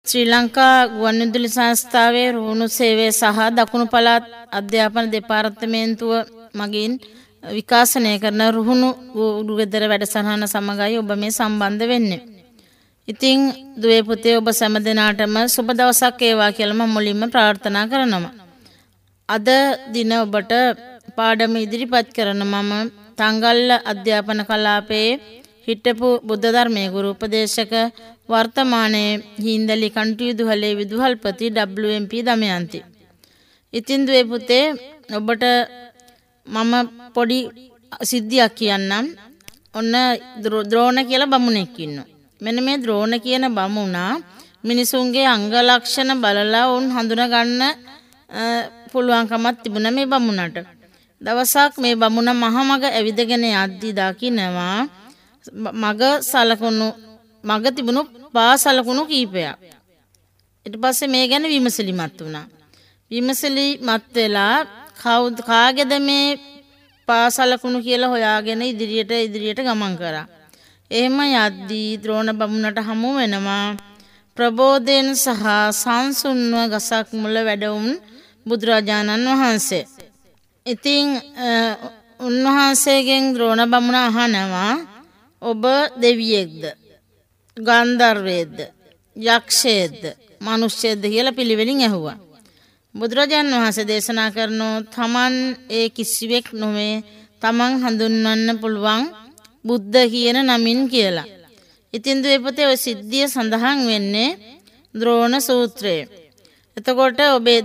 ශ්‍රී ලංකා ගුවන්විදුලි සංස්ථාවේ රුහුණු සේවය සහ දකුණු පළාත් අධ්‍යාපන දෙපාර්තමේන්තුව මගින් විකාශනය කරන රුහුණු ගෙදර වැඩසටහන සමගයි ඔබ මේ සම්බන්ධ වෙන්නේ. ඉතින් දුවේ පුතේ ඔබ සෑම දිනාටම සුබ දවසක් වේවා කියලා මම මුලින්ම ප්‍රාර්ථනා කරනවා. අද දින ඔබට පාඩම ඉදිරිපත් කරන මම තංගල්ල අධ්‍යාපන කලාපයේ හිටපු බුද්ධ ධර්මයේ ගුරු උපදේශක වර්තමානයේ හින්දලි කන්ටියුදුහලේ විදුහල්පති WMP දමයන්ති. ඉතින් දුවේ පුතේ ඔබට මම පොඩි සිද්ධියක් කියන්නම්. ඔන්න ද්‍රෝණ කියලා බමුණෙක් ඉන්නවා. මෙන්න මේ ද්‍රෝණ කියන බමුණා මිනිසුන්ගේ අංග ලක්ෂණ බලලා උන් හඳුනා ගන්න පුළුවන්කමක් තිබුණා මේ බමුණට. දවසක් මේ බමුණ මහමග ඇවිදගෙන යද්දී දකින්නවා මග තිබුණු පාසලකුණු කීපයක්. ඊට පස්සේ මේ ගැන විමසිලිමත් වුණා. විමසිලිමත් වෙලා කාගේද මේ පාසලකුණු කියලා හොයාගෙන ඉදිරියට ගමන් කරා. එහෙම යද්දී ද්‍රෝණ බමුණට හමු වෙනවා ප්‍රබෝධයෙන් සහ සංසුන්ව ගසක් මුල වැඩවුන් බුදුරජාණන් වහන්සේ. ඉතින් උන්වහන්සේගෙන් ද්‍රෝණ බමුණ අහනවා ඔබ දෙවියෙක්ද ගන්ධර්වයේද යක්ෂයෙක්ද මනුෂ්‍යයෙක්ද කියලා පිළිවෙලින් ඇහුවා. බුදුරජාණන් වහන්සේ දේශනා කරනෝ තමන් ඒ කිසිවෙක් නොවේ තමන් හඳුන්වන්න පුළුවන් බුද්ධ කියන නමින් කියලා. ඉතින් දුවේ පුතේ ඔය සිද්ධිය සඳහන් වෙන්නේ ද්‍රෝණ සූත්‍රයේ. එතකොට ඔබේ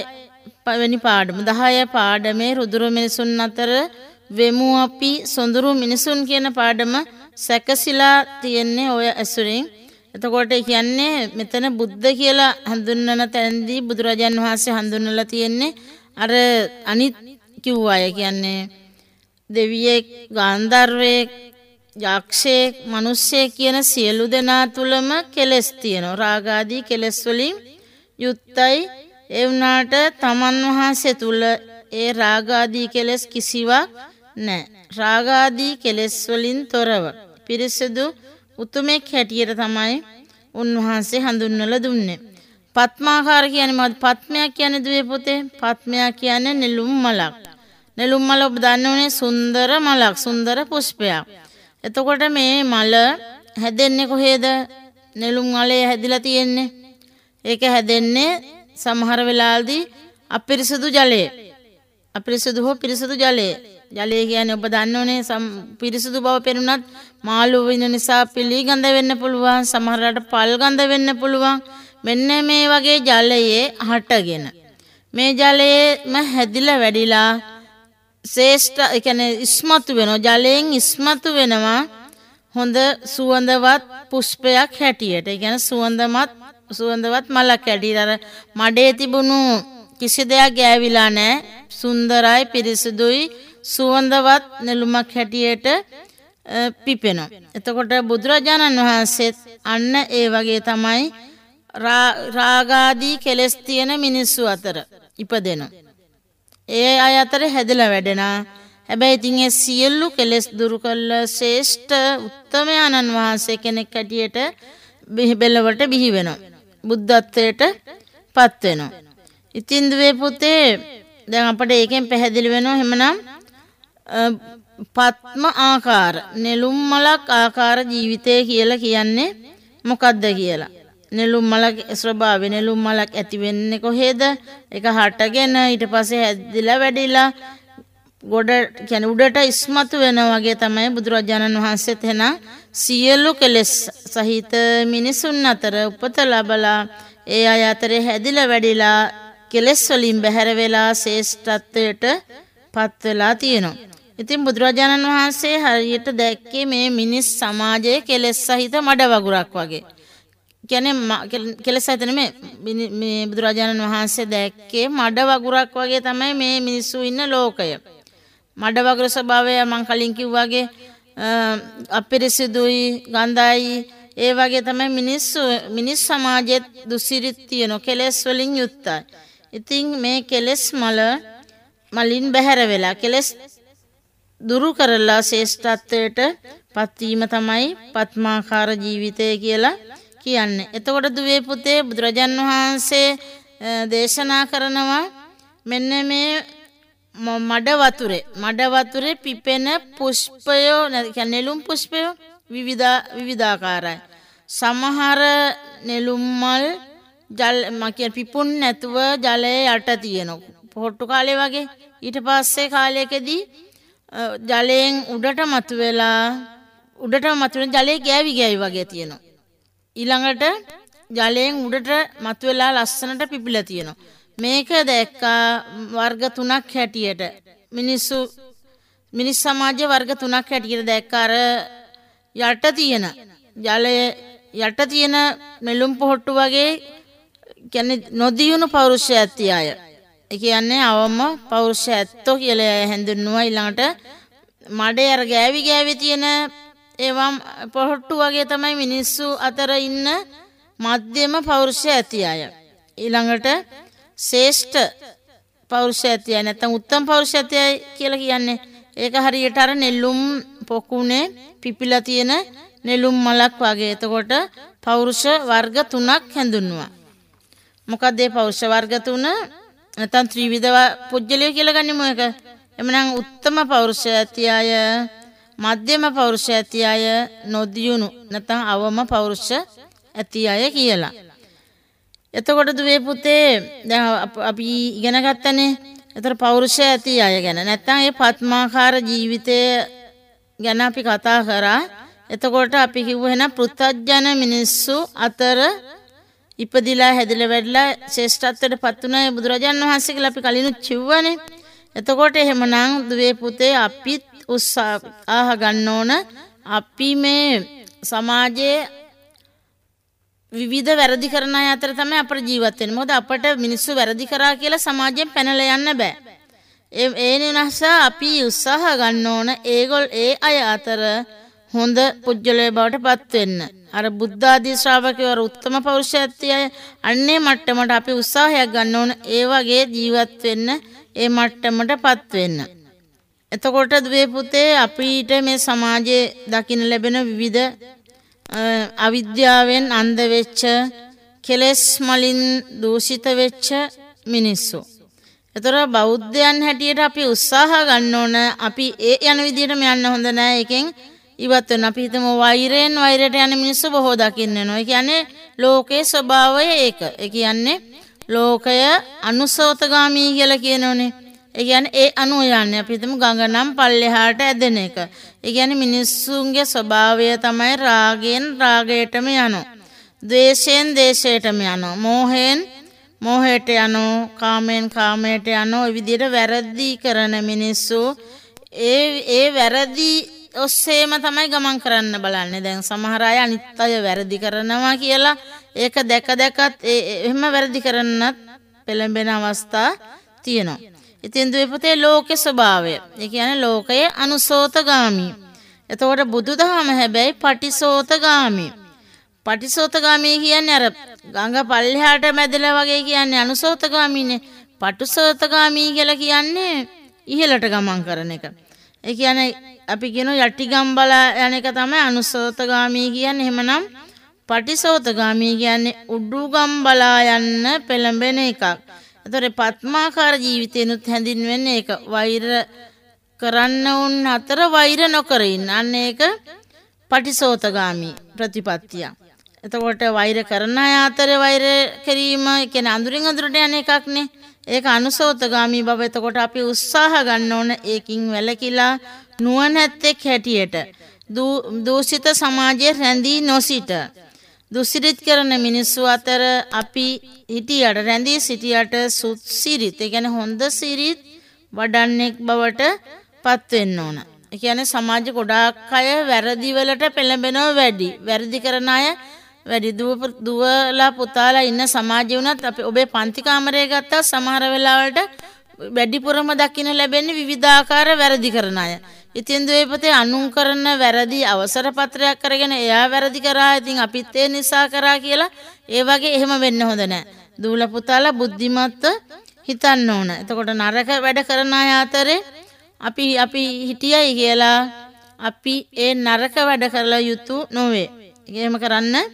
10 වෙනි පාඩම 10 පාඩමේ රුදුරු මිනිසුන් අතර වෙමු අපි සොඳුරු මිනිසුන් කියන පාඩම සැකසීලා තියෙන්නේ ඔය ඇසුරින්. එතකොට කියන්නේ මෙතන බුද්ධ කියලා හඳුන්වන තැනදී බුදුරජාන් වහන්සේ හඳුන්වලා තියෙන්නේ අර අනිත් කිව්ව අය කියන්නේ දෙවියෙක් ගාන්ධර්වයෙක් යක්ෂයෙක් මිනිස්සෙක් කියන සියලු දෙනා තුලම කෙලෙස් තියෙනවා. රාග ආදී කෙලෙස් වලින් යුක්තයි. ඒ වුණාට තමන් වහන්සේ තුල ඒ රාග ආදී කෙලෙස් කිසිවක් නැහැ. රාග ආදී කෙලෙස් වලින් තොරව පිරිසිදු උතුමෙක් හැටියට තමයි උන්වහන්සේ හඳුන්වලා දුන්නේ. පත්මාකාර කියන්නේ මොකද්ද? පත්මයක් කියන්නේ දුවේ පුතේ පත්මයක් කියන්නේ නෙළුම් මලක්. නෙළුම් මල ඔබ දන්නවනේ සුන්දර මලක්, සුන්දර පුෂ්පයක්. එතකොට මේ මල හැදෙන්නේ කොහේද? නෙළුම් මලේ හැදිලා තියෙන්නේ. ඒක හැදෙන්නේ සමහර වෙලාවදී අපිරිසුදු ජලයේ. අපිරිසුදු හෝ පිරිසුදු ජලයේ. ජලය කියන්නේ ඔබ දන්නවනේ පිරිසුදු බව පෙනුනත් මාළු වෙන නිසා පිළිගඳ වෙන්න පුළුවන්. සමහරකට පල් ගඳ වෙන්න පුළුවන්. මෙන්න මේ වගේ ජලයේ හටගෙන මේ ජලයේම හැදිලා වැඩිලා ශ්‍රේෂ්ඨ ඒ කියන්නේ ඉස්මතු වෙනවා. ජලයෙන් ඉස්මතු වෙනවා හොඳ සුවඳවත් පුෂ්පයක් හැටියට. ඒ කියන්නේ සුවඳවත් මලක් හැටියට. අර මඩේ තිබුණු කිසි දෙයක් ගෑවිලා නැහැ. සුන්දරයි පිරිසුදුයි සුවඳවත් නෙළුමක් හැටියට පිපෙනවා. එතකොට බුදුරජාණන් වහන්සේ අන්න ඒ වගේ තමයි රාගාදී කෙලස් තියෙන මිනිස්සු අතර ඉපදෙනවා. ඒ අය අතර හැදලා වැඩෙනා. හැබැයි ඉතින් ඒ සියලු කෙලස් දුරු කළ ශ්‍රේෂ්ඨ උත්තමයන්න් වහන්සේ කෙනෙක් හැටියට බෙලවට බිහි වෙනවා. බුද්ධත්වයට පත් වෙනවා. ඉතින් දුවේ පුතේ දැන් අපිට ඒකෙන් පැහැදිලි වෙනවා එහෙමනම් පත්ම ආකාර නෙළුම් මලක් ආකාර ජීවිතය කියලා කියන්නේ මොකද්ද කියලා. නෙළුම් මලක ස්වභාවය නෙළුම් මලක් ඇති වෙන්නේ කොහේද? ඒක හටගෙන ඊට පස්සේ හැදිලා වැඩිලා ගොඩ කියන්නේ උඩට ඉස්මතු වෙනා වගේ තමයි බුදුරජාණන් වහන්සේත් එන සියලු කෙලෙස් සහිත මිනිසුන් අතර උපත ලැබලා ඒ අය අතරේ හැදිලා වැඩිලා කෙලෙස් වලින් බැහැර වෙලා ශ්‍රේෂ්ඨත්වයට පත් වෙලා තියෙනවා. ඉතින් බුදුරජාණන් වහන්සේ හරියට දැක්කේ මේ මිනිස් සමාජයේ කෙලෙස් සහිත මඩ වගුරක් වගේ. කියන්නේ කෙලෙස් සහිත මේ බුදුරජාණන් වහන්සේ දැක්කේ මඩ වගුරක් වගේ තමයි මේ මිනිස්සු ඉන්න ලෝකය. මඩ වගුර ස්වභාවය මම කලින් කිව්වාගේ අපිරිසිදුයි ගඳයි ඒ වගේ තමයි මිනිස් සමාජයේ දුසිරිත තියෙන කෙලෙස් වලින් යුක්තයි. ඉතින් මේ කෙලෙස් මලින් බැහැර වෙලා කෙලෙස් දුරු කරලා ශ්‍රේෂ්ඨත්වයට පත්වීම තමයි පත්මාකාර ජීවිතය කියලා කියන්නේ. එතකොට දුවේ පුතේ බුදුරජාන් වහන්සේ දේශනා කරනවා මෙන්න මේ මඩ වතුරේ පිපෙන පුෂ්පයෝ කියන්නේ නෙළුම් පුෂ්පයෝ විවිධාකාරයි. සමහර නෙළුම් මල් පිපුන් නැතුව ජලයේ යට තියෙනවා. පොට්ටු කාලේ වගේ. ඊට පස්සේ කාලයකදී ජලයෙන් උඩට මතුවෙන ජලයේ ගෑවි වගේ තියෙනවා. ඊළඟට ජලයෙන් උඩට මතුවලා ලස්සනට පිපිලා තියෙනවා. මේක දැක්කා වර්ග 3ක් හැටියට මිනිස් සමාජයේ වර්ග 3ක් හැටියට දැක්කා. අර යට තියෙන ජලයේ යට තියෙන නෙළුම් පොහට්ටු වගේ කියන්නේ නොදියුණු පෞරුෂය ඇති අය. ඒ කියන්නේ අවම පෞරුෂය ඇත්තෝ කියලා හැඳින්වුවා. ඊළඟට මඩේ අර ගෑවි තියෙන ඒවම් පොහට්ටු වගේ තමයි මිනිස්සු අතර ඉන්න මධ්‍යම පෞරුෂය ඇති අය. ඊළඟට ශ්‍රේෂ්ඨ පෞරුෂය ඇති අය නැත්නම් උත්තම පෞරුෂය ඇති අය කියලා කියන්නේ ඒක හරියට අර නෙළුම් පොකුණේ පිපිලා තියෙන නෙළුම් මලක් වගේ. එතකොට පෞරුෂ වර්ග 3ක් හැඳින්වුවා. මොකක්ද මේ පෞරුෂ වර්ග 3? නැත්නම් ත්‍රිවිධ පුජ්‍යලිය කියලා ගනිමු එක. එමනම් උත්තම පෞරුෂය ඇති අය, මධ්‍යම පෞරුෂය ඇති අය, නොදියුණු නැත්නම් අවම පෞරුෂ ඇති අය කියලා. එතකොට දුවේ පුතේ දැන් අපි ඉගෙන ගත්තනේ. ඒතර පෞරුෂය ඇති අය ගැන. නැත්නම් මේ පත්මාකාර ජීවිතය ගැන අපි කතා කරා. එතකොට අපි කිව්ව එහෙනම් පෘථග්ජන මිනිස්සු අතර ඉපදිලා හැදිලා වැඩිලා ශ්‍රේෂ්ඨත්වයට පත් වුණා බුදුරජාණන් වහන්සේ කියලා අපි කලිනුත් කිව්වනේ. එතකොට එහෙමනම් දුවේ පුතේ අපිත් උත්සාහ ගන්න ඕන අපි මේ සමාජයේ විවිධ වැරදි කරන අය අතර තමයි අපේ ජීවත් වෙන්නේ. මොකද අපට මිනිස්සු වැරදි කරා කියලා සමාජයෙන් පැනලා යන්න බෑ. ඒ නිසා අපි උත්සාහ ගන්න ඕන ඒ අය අතර හොඳ පුජ්‍යලයේ බවට පත් වෙන්න. අර බුද්ධ ආදී ශ්‍රාවකයෝ උත්තම පෞරුෂය ඇති අය අන්නේ මට්ටමට අපි උත්සාහයක් ගන්න ඕන ඒ වගේ ජීවත් වෙන්න, ඒ මට්ටමට පත් වෙන්න. එතකොට දුවේ පුතේ අපිට මේ සමාජයේ දකින්න ලැබෙන විවිධ අවිද්‍යාවෙන් අන්ධ වෙච්ච, කෙලෙස් මලින් දූෂිත වෙච්ච මිනිස්සු. ඒතර බෞද්ධයන් හැටියට අපි උත්සාහ ගන්න ඕන අපි ඒ යන විදිහටම යන්න හොඳ නෑ. එකෙන් ඉවත් වෙන අපි හිතමු වෛරයට යන මිනිස්සු බොහෝ දකින්න වෙනවා. ඒ කියන්නේ ලෝකේ ස්වභාවය ඒක. ඒ කියන්නේ ලෝකය අනුසෝතගාමී කියලා කියනෝනේ. ඒ කියන්නේ ඒ අනුව යන්නේ. අපි හිතමු ගඟ නම් පල්ලෙහාට ඇදෙන එක. ඒ කියන්නේ මිනිස්සුන්ගේ ස්වභාවය තමයි රාගයෙන් රාගයටම යනවා. ද්වේෂයෙන් ද්වේෂයටම යනවා. මොහයෙන් මොහයට යනවා. කාමයෙන් කාමයට යනවා. ඒ විදිහට වැරදි කරන මිනිස්සු ඒ වැරදි ඔස්සේම තමයි ගමන් කරන්න බලන්නේ. දැන් සමහර අය අනිත් අය වැරදි කරනවා කියලා ඒක දැකත් එහෙම වැරදි කරන්නත් පෙළඹෙන අවස්ථා තියෙනවා. ඉතින් දුවේ පුතේ ලෝකේ ස්වභාවය. ඒ කියන්නේ ලෝකයේ අනුසෝතගාමී. එතකොට බුදුදහම හැබැයි පටිසෝතගාමී. පටිසෝතගාමී කියන්නේ අර ගඟ පල්ලෙහාට මැදලා වගේ කියන්නේ අනුසෝතගාමීනේ. පටිසෝතගාමී කියලා කියන්නේ ඉහළට ගමන් කරන එක. ඒ කියන්නේ අපි කියන යටිගම් බලා යන එක තමයි අනුසෝතගාමී කියන්නේ. එහෙමනම් පටිසෝතගාමී කියන්නේ උඩුගම් බලා යන්න පෙළඹෙන එකක්. ඒතර පත්මාකාර ජීවිතේනුත් හැඳින්වෙන්නේ ඒක. වෛර කරන්න උන් අතර වෛර නොකර ඉන්න. අන්න ඒක පටිසෝතගාමී ප්‍රතිපත්තිය. එතකොට වෛර කරන අය අතර වෛර කිරීම කියන්නේ අඳුරින් අඳුරට යන එකක්නේ. ඒක අනුසෝතගාමී බව. එතකොට අපි උත්සාහ ගන්න ඕන ඒකින් වැළකීලා නුවණැත්තෙක් හැටියට දූෂිත සමාජයේ රැඳී නොසිට දුසිරිත කරන මිනිස්සු අතර අපි හිටියට රැඳී සිටියට සුසිරිත ඒ කියන්නේ හොඳ සිරිත් වඩන්නෙක් බවට පත් වෙන්න ඕන. ඒ කියන්නේ සමාජ ගොඩාක් අය වැරදි වලට පෙළඹෙනවා වැඩි. වැරදි කරන අය වැඩි. දුවලා පුතාලා ඉන්න සමාජය වුණත් අපි ඔබේ පන්ති කාමරය ගත්තා සමහර වෙලාවලට වැඩිපුරම දකින්න ලැබෙන්නේ විවිධාකාර වැරදි කරන අය. ඉතින් දුවේ පුතේ අනුන් කරන වැරදි අවසර පත්‍රයක් කරගෙන එයා වැරදි කරා ඉතින් අපිත් ඒ නිසා කරා කියලා ඒ වගේ එහෙම වෙන්න හොඳ නැහැ. දූල පුතාලා බුද්ධිමත්ව හිතන්න ඕන. එතකොට නරක වැඩ කරන අය අතරේ අපි හිටියයි කියලා අපි ඒ නරක වැඩ කරලා යුතු නොවේ. එහෙම කරන්න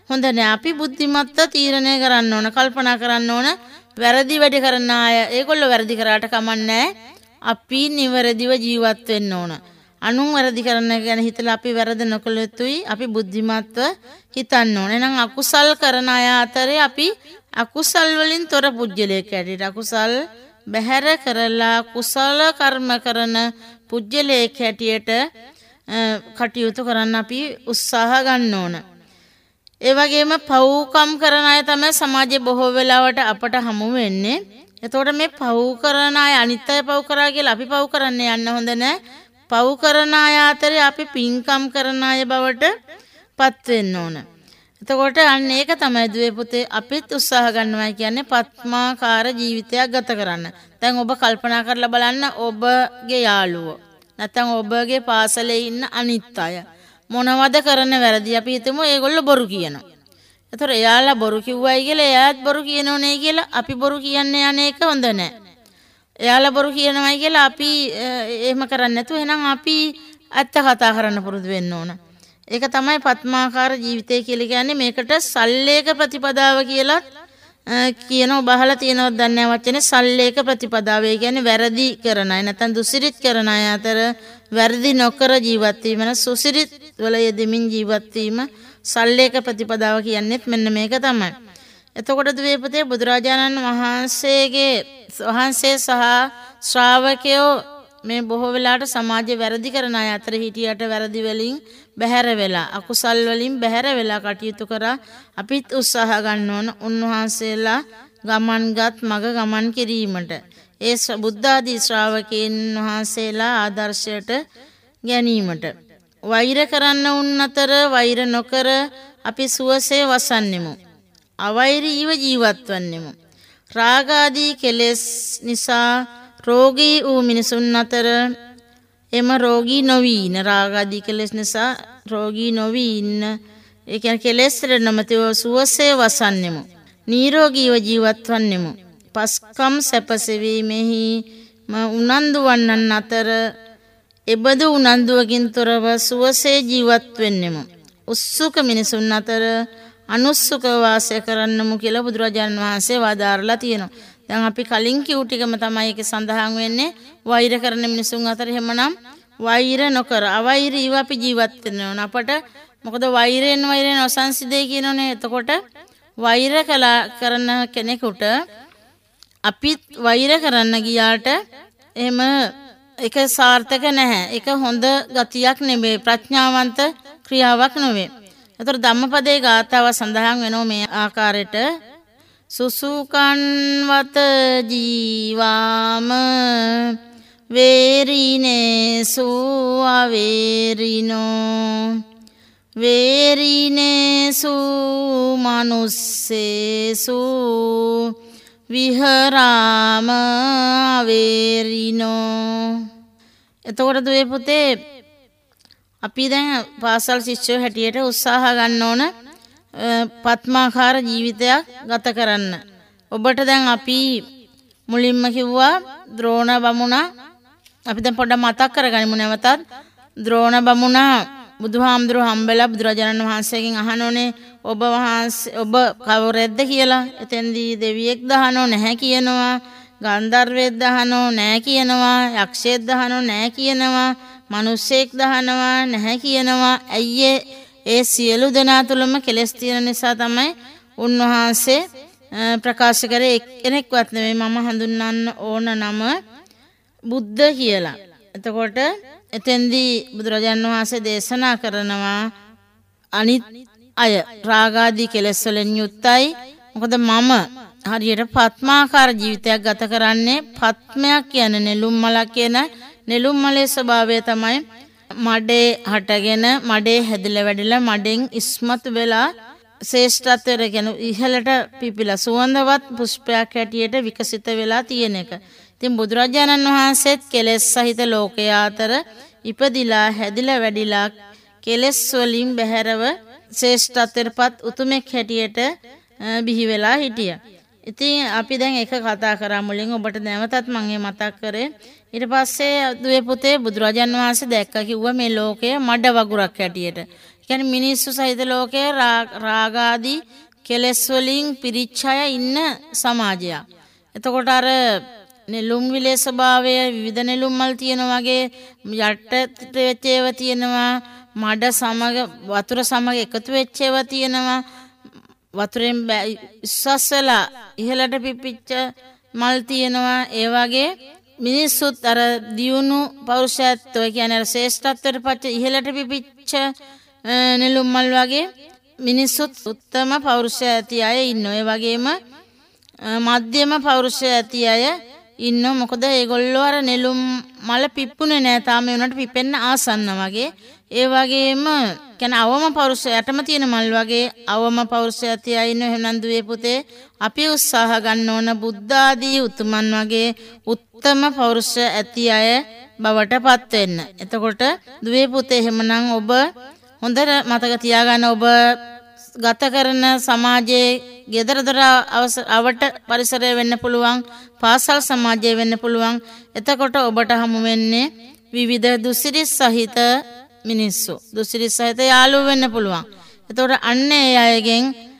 හොඳ නෑ. අපි බුද්ධිමත්ව තීරණය කරන්න ඕන, කල්පනා කරන්න ඕන. වැරදි වැඩ කරන අය ඒගොල්ලෝ වැරදි කරාට කමන්නේ. අපි නිවැරදිව ජීවත් වෙන්න ඕන. අනුන් වැරදි කරන ගැන හිතලා අපි වැරදි නොකළ යුතුයි. අපි බුද්ධිමත්ව හිතන්න ඕන. එහෙනම් අකුසල් කරන අය අතරේ අපි අකුසල් වලින් තොර පුජ්‍යලයක් ඇටියට අකුසල් බැහැර කරලා කුසල කර්ම කරන පුජ්‍යලයක් හැටියට කටයුතු කරන්න අපි උත්සාහ ගන්න ඕන. ඒ වගේම පව්කම් කරන අය තමයි සමාජයේ බොහෝ වෙලාවට අපට හමු වෙන්නේ. එතකොට මේ පව් කරන අය අනිත් අය පව් කරා කියලා අපි පව් කරන්න යන්න හොඳ නැහැ. පව් කරන අය අතරේ අපි පින්කම් කරන අය බවට පත් වෙන්න ඕන. එතකොට අන්න ඒක තමයි දුවේ පුතේ අපිත් උත්සාහ ගන්නවා කියන්නේ පත්මාකාර ජීවිතයක් ගත කරන්න. දැන් ඔබ කල්පනා කරලා බලන්න ඔබගේ යාළුවෝ නැත්නම් ඔබගේ පාසලේ ඉන්න අනිත් අය මොනවද කරන වැරදි අපි හිතමු ඒගොල්ලෝ බොරු කියනවා. ඒතර එයාලා බොරු කිව්වයි කියලා එයාත් බොරු කියනෝනේ කියලා අපි බොරු කියන්නේ යන්නේ එක හොඳ නැහැ. එයාලා බොරු කියනවායි කියලා අපි එහෙම කරන්නේ නැතුව එහෙනම් අපි ඇත්ත කතා කරන්න පුරුදු වෙන්න ඕන. ඒක තමයි පත්මාකාර ජීවිතය කියලා කියන්නේ. මේකට සල්ලේක ප්‍රතිපදාව කියලා කියනවා. බහලා තියෙනවද දන්නේ නැහැ වචනේ සල්ලේක ප්‍රතිපදාව. ඒ කියන්නේ වැරදි කරන අය නැත්නම් දුසිරිත කරන අය අතර වැරදි නොකර ජීවත් වීම න සුසිරිත වල යෙදෙමින් ජීවත් වීම සල්ලේක ප්‍රතිපදාව කියන්නේත් මෙන්න මේක තමයි. එතකොට දුවේ පුතේ බුදුරජාණන් වහන්සේ සහ ශ්‍රාවකයෝ මේ බොහෝ වෙලාවට සමාජයේ වැරදි කරන අය අතර හිටියට වැරදි වලින් බැහැර වෙලා අකුසල් වලින් බැහැර වෙලා කටයුතු කරා අපිත් උත්සාහ ගන්න ඕන උන්වහන්සේලා ගමන්ගත් මග ගමන් කිරීමට. ඒ බුද්ධ ආදී ශ්‍රාවකයන් වහන්සේලා ආදර්ශයට ගැනීමට. වෛර කරන්න උන් අතර වෛර නොකර අපි සුවසේ වසන්නෙමු. අවෛරීව ජීවත් වන්නෙමු. රාග ආදී කෙලෙස් නිසා රෝගී වූ මිනිසුන් අතර එම රෝගී නොවී ඉන්න රාග ආදී කෙලෙස් නිසා රෝගී නොවී ඉන්න ඒ කියන්නේ කෙලෙස් වල නොමැතිව සුවසේ වසන්නෙමු. නිරෝගීව ජීවත් වන්නෙමු. පස්කම් සැපසෙවීමෙහි උනන්දු වන්නන් අතර එබඳු උනන්දුවකින් තොරව සුවසේ ජීවත් වෙන්නෙමු. උත්සුක මිනිසුන් අතර අනුස්සුක වාසය කරන්නමු කියලා බුදුරජාණන් වහන්සේ වදාරලා තියෙනවා. දැන් අපි කලින් කිව් ටිකම තමයි ඒකේ සඳහන් වෙන්නේ. වෛර කරන මිනිසුන් අතර එහෙමනම් වෛර නොකර අවෛරීව අපි ජීවත් වෙන්න ඕන. අපට මොකද වෛරයෙන් නොසන්සිදේ කියනෝනේ. එතකොට වෛර කරන කෙනෙකුට අපිත් වෛර කරන්න ගියාට එහෙම ඒක සාර්ථක නැහැ. ඒක හොඳ ගතියක් නෙමෙයි. ප්‍රඥාවන්ත ක්‍රියාවක් නෙවෙයි. ඒතර ධම්මපදයේ ගාථාව සඳහන් වෙනවා මේ ආකාරයට සුසුකන්වත ජීවාම වේරිනේසු අවේරිනෝ වේරිනේසු මනුස්සේසු විහරාම අවේරිනෝ. එතකොට දුවේ පුතේ අපි දැන් පාසල් ශිෂ්‍යයෝ හැටියට උත්සාහ ගන්න ඕන පත්මාකාර ජීවිතයක් ගත කරන්න. ඔබට දැන් අපි මුලින්ම කිව්වා ද්‍රෝණ බමුණා. අපි දැන් පොඩ්ඩක් මතක් කරගනිමු නැවතත්. ද්‍රෝණ බමුණා බුදුහාමුදුරුවෝ හම්බෙලා බුදුරජාණන් වහන්සේගෙන් අහනෝනේ ඔබ කවුරෙක්ද කියලා. එතෙන්දී දෙවියෙක් දහනෝ නැහැ කියනවා. ගන්ධර්වයෙක් දහනෝ නැහැ කියනවා. යක්ෂයෙක් දහනෝ නැහැ කියනවා. මිනිස්සෙක් දහනවා නැහැ කියනවා. ඇයි ඒ සියලු දෙනා තුළම කෙලස් තියෙන නිසා තමයි උන්වහන්සේ ප්‍රකාශ කරේ එක්කෙනෙක්වත් නෙවෙයි මම හඳුන්වන්න ඕන නම බුද්ධ කියලා. එතකොට එතෙන්දී බුදුරජාණන් වහන්සේ දේශනා කරනවා අනිත් අය රාගාදී කෙලස් වලින් යුක්තයි. මොකද මම හරියට පත්මාකාර ජීවිතයක් ගත කරන්නේ. පත්මයක් කියන්නේ නෙළුම් මලක් කියන නෙළුම් මලේ ස්වභාවය තමයි මඩේ හටගෙන මඩේ හැදිලා වැඩිලා මඩෙන් ඉස්මතු වෙලා ශ්‍රේෂ්ඨත්වයට කියන ඉහළට පිපිලා සුවඳවත් පුෂ්පයක් හැටියට විකසිත වෙලා තියෙන එක. ඉතින් බුදුරජාණන් වහන්සේත් කෙලෙස් සහිත ලෝකයේ අතර ඉපදිලා හැදිලා වැඩිලා කෙලෙස් වලින් බැහැරව ශ්‍රේෂ්ඨත්වයටපත් උතුමෙක් හැටියට බිහි වෙලා හිටියා. ඉතින් අපි දැන් ඒක කතා කරා මුලින් ඔබට නැවතත් මම මතක් කරේ. ඊට පස්සේ දුවේ පුතේ බුදුරජාන් වහන්සේ දැක්කා කිව්වා මේ ලෝකය මඩ වගුරක් හැටියට. කියන්නේ මිනිස්සු සහිත ලෝකයේ රාගාදී කෙලෙස් වලින් පිරිච්ච අය ඉන්න සමාජයක්. එතකොට අර නෙළුම් විලේ ස්වභාවය විවිධ නෙළුම් මල් තියෙන වගේ යටට වෙච්ච ඒවා තියෙනවා, මඩ සමග වතුර සමග එකතු වෙච්ච ඒවා තියෙනවා, වතුරෙන් ඉස්සස් වෙලා ඉහළට පිපිච්ච මල් තියෙනවා. ඒ වගේ මිනිස්සුත් අර දියුණු පෞරුෂත්වය කියන්නේ අර ශ්‍රේෂ්ඨත්වයට පත් ඉහළට පිපිච්ච නෙළුම් මල් වගේ මිනිස්සුත් උත්තම පෞරුෂය ඇති අය ඉන්නවා. ඒ වගේම මධ්‍යම පෞරුෂය ඇති අය ඉන්නවා. මොකද ඒගොල්ලෝ අර නෙළුම් මල පිප්පුනේ නෑ තාම, ඒ උනට පිපෙන්න ආසන්න වගේ. ඒ වගේම කියන්නේ අවම පෞරුෂය යටම තියෙන මල් වගේ අවම පෞරුෂය ඇති අය ඉන්නවා. එහෙනම් දුවේ පුතේ අපි උත්සාහ ගන්න ඕන බුද්ධ ආදී උතුමන් වගේ උත්තම පෞරුෂය ඇති අය බවට පත් වෙන්න. එතකොට දුවේ පුතේ එහෙමනම් ඔබ හොඳට මතක තියාගන්න, ඔබ ගත කරන සමාජයේ ගෙදර දොර අවට පරිසරය වෙන්න පුළුවන්, පාසල් සමාජය වෙන්න පුළුවන්. එතකොට ඔබට හමු වෙන්නේ විවිධ දුසිරිත් සහිත මිනිස්සු, දුසිරිත් සහිත යාළුවෝ වෙන්න පුළුවන්. එතකොට අන්න ඒ අයගෙන්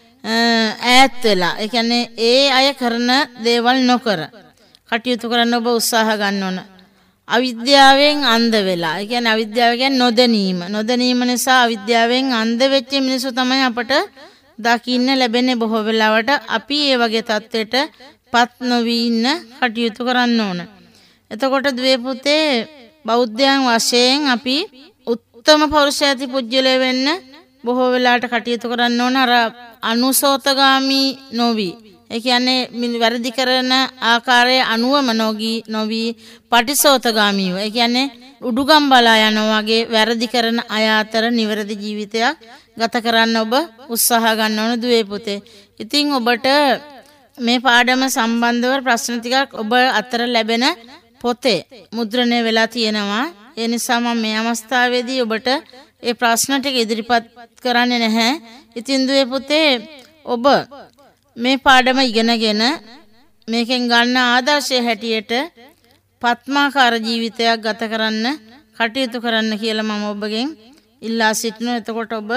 ඈත් වෙලා, ඒ කියන්නේ ඒ අය කරන දේවල් නොකර කටයුතු කරන්න ඔබ උත්සාහ ගන්න ඕන. අවිද්‍යාවෙන් අන්ධ වෙලා, ඒ කියන්නේ අවිද්‍යාව කියන්නේ නොදැනීම නිසා අවිද්‍යාවෙන් අන්ධ වෙච්ච මිනිස්සු තමයි අපට දකින්න ලැබෙන්නේ. බොහෝ වෙලාවට අපි ඒ වගේ තත්ත්වයට පත් නොවී ඉන්න කටයුතු කරන්න ඕන. එතකොට දුවේ පුතේ බෞද්ධයන් වශයෙන් අපි උත්තම පෞරුෂය ඇති පුජ්‍යලය වෙන්න බොහෝ වෙලාවට කටයුතු කරන්න ඕන. අර අනුසෝතගාමී නොවි, ඒ කියන්නේ වැරදි කරන ආකාරයේ අනුවම නොවි පටිසෝතගාමීව, ඒ කියන්නේ උඩුගම් බලා යනවා වගේ වැරදි කරන අය අතර නිවැරදි ජීවිතයක් ගත කරන්න ඔබ උත්සාහ ගන්න ඕන දුවේ පුතේ. ඉතින් ඔබට මේ පාඩම සම්බන්ධව ප්‍රශ්න ටිකක් ඔබ අතර ලැබෙන පොතේ මුද්‍රණය වෙලා තියෙනවා. ඒ නිසා මම මේ අවස්ථාවේදී ඔබට ඒ ප්‍රශ්න ටික ඉදිරිපත් කරන්නේ නැහැ. ඉතින් දුවේ පුතේ ඔබ මේ පාඩම ඉගෙනගෙන මේකෙන් ගන්න ආදර්ශය හැටියට පත්මාකාර ජීවිතයක් ගත කරන්න කටයුතු කරන්න කියලා මම ඔබගෙන් ඉල්ලා සිටිනවා. එතකොට ඔබ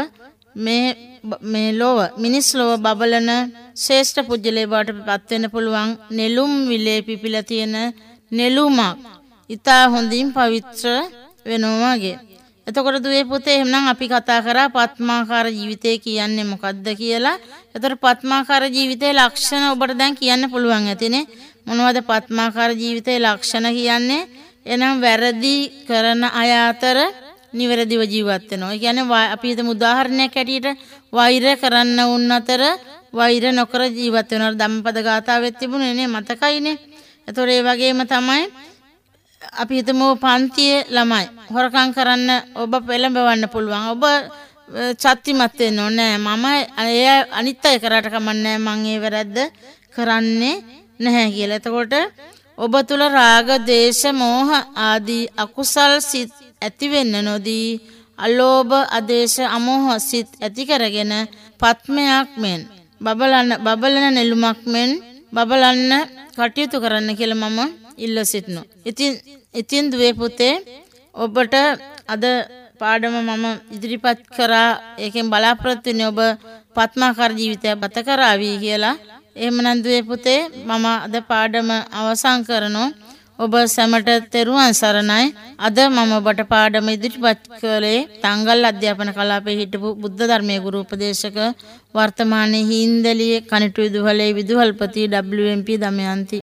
මේ ලෝව මිනිස් ලෝව බබලන ශ්‍රේෂ්ඨ පුජ්‍යලේ බවට පත් වෙන්න පුළුවන්. නෙළුම් විලේ පිපිලා තියෙන නෙළුමක් ඊතා හොඳින් පවිත්‍ර වෙනවා වගේ. එතකොට දුවේ පුතේ එහෙනම් අපි කතා කරා පත්මාකාර ජීවිතය කියන්නේ මොකක්ද කියලා. එතකොට පත්මාකාර ජීවිතයේ ලක්ෂණ ඔබට දැන් කියන්න පුළුවන් ඇතිනේ. මොනවද පත්මාකාර ජීවිතයේ ලක්ෂණ කියන්නේ? එනම් වැරදි කරන අය අතර නිවැරදිව ජීවත් වෙනවා. ඒ කියන්නේ අපි හිතමු උදාහරණයක් ඇටියට වෛර කරන්න උන් අතර වෛර නොකර ජීවත් වෙනවා. ධම්මපද ගාථාවෙත් තිබුණේ නේ, මතකයිනේ. එතකොට ඒ වගේම තමයි අපි හිතමු පන්තියේ ළමයි හොරකම් කරන්න ඔබ පෙළඹවන්න පුළුවන්. ඔබ චත්තිමත් වෙන්න ඕනේ. මම අනිත් අය කරාට කමන්නේ මම ඒ වැරද්ද කරන්නේ නැහැ කියලා. එතකොට ඔබ තුල රාග, දේශ, මෝහ ආදී අකුසල් සිත් ඇති වෙන්න නොදී අලෝභ, අදේශ, අමෝහ සිත් ඇති කරගෙන පත්මයක් මෙන් බබලන නෙළුමක් මෙන් බබලන්න කටයුතු කරන්න කියලා මම ඉල්ල සිටිනවා. ඉතින් දුවේ පුතේ ඔබට අද පාඩම මම ඉදිරිපත් කරා. ඒකෙන් බලාපොරොත්තු වෙන්නේ ඔබ පත්මාකාර ජීවිතයක් ගත කරાવી කියලා. එහෙමනම් දුවේ පුතේ මම අද පාඩම අවසන් කරනවා. ඔබ සැමට තෙරුවන් සරණයි. අද මම ඔබට පාඩම ඉදිරිපත් කළේ තංගල් අධ්‍යාපන කලාපයේ හිටපු බුද්ධ ධර්මයේ ගුරු උපදේශක වර්තමානයේ හින්දලියේ කනිටු විදුහලේ විදුහල්පති WMP දමයන්ති.